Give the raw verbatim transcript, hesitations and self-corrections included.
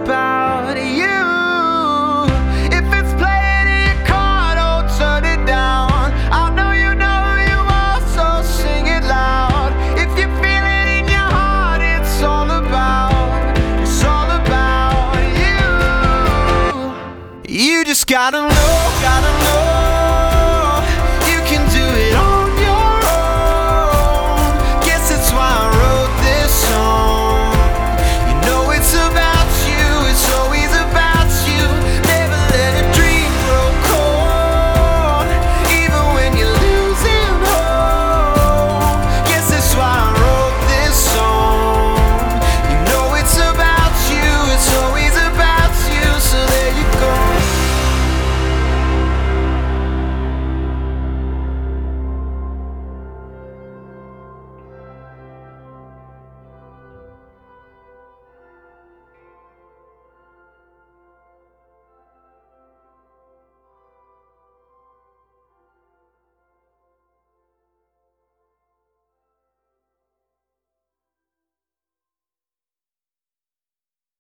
about you. If it's playing in your car, don't turn it down. I know you know you are, so sing it loud. If you feel it in your heart, it's all about, it's all about you. You just gotta know